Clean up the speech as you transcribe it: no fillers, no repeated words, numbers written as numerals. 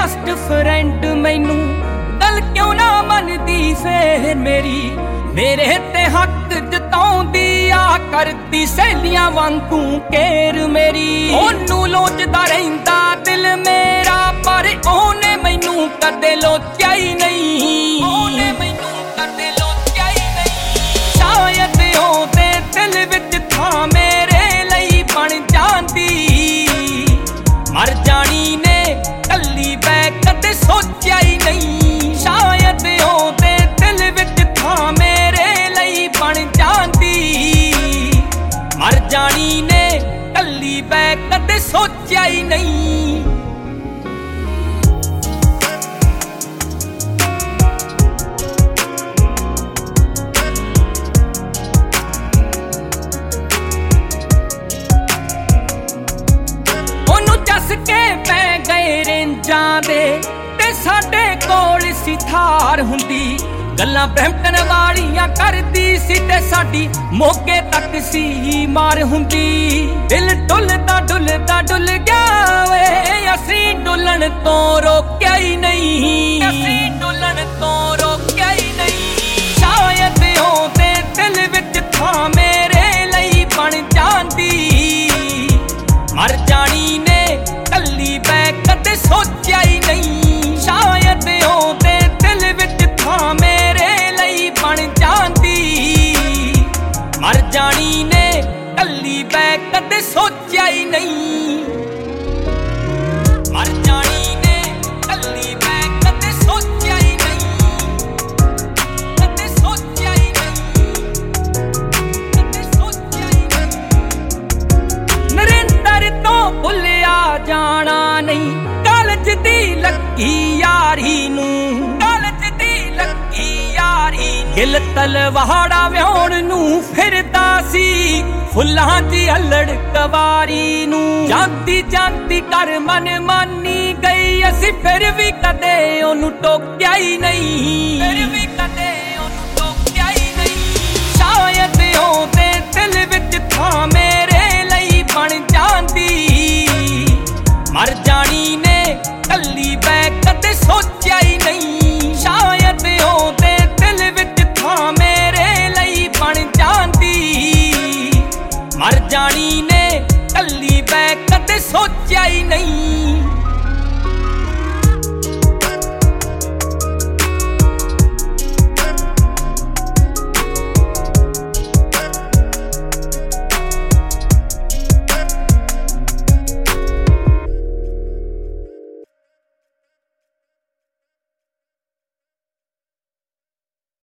just friend मैनू गल क्यों ना मनदी फिर मेरी मेरे ते हक जताउंदी आ करदी सहेलियां वांगू केर मेरी ओनू लोचदा रहिंदा दिल मेरा पर ओने मैनू कदे लोचिया ही नहीं ओने मैनू कदे लोचिया ही नहीं शायद ओदे दिल विच थां मेरे लई बन जांदी मर जानी ने कल्ली बै कदे सोचिया ही नहीं शायद ओदे दिल विच थां मेरे लई बन जांदी मर जानी ने कल्ली बै कदे सोचिया ही नहीं के पै गए रेंजां दे ते साडे कोल सी थार हुंदी गल्लां ब्रैम्पटन वालियां करदी सी ते साडी मोगे तक सी मार हुंदी दिल डुलदा डुलदा डुल गया वे असीं डुलन तो रोकिया ही नहीं असीं डुलन तो रोकिया ही नहीं शायद ओदे दिल विच थां मेरे लई बन जांदी मर जानी ने कल्ली बै कदे सोचिया ही नहीं शायद ओदे दिल विच थां मेरे लई बन जांदी मर जानी ने कल्ली बै कदे सोचिया ही नहीं मर जानी ने कल्ली बै कदे सोचिया ही नहीं कदे सोचिया ही नहीं कदे सोचिया ही नहीं नरेंद्र तो भुलिया जाना नहीं कालज दी लगी यारी नू कालज दी लगी यारी गिल तलवाड़ा व्याउण नू फिरदा सी फुल्लां दी अल्लड़ कवारी नू जांदी जांदी कर मन मानी गई असी फिर भी कदे ओनू टोकिया ही नहीं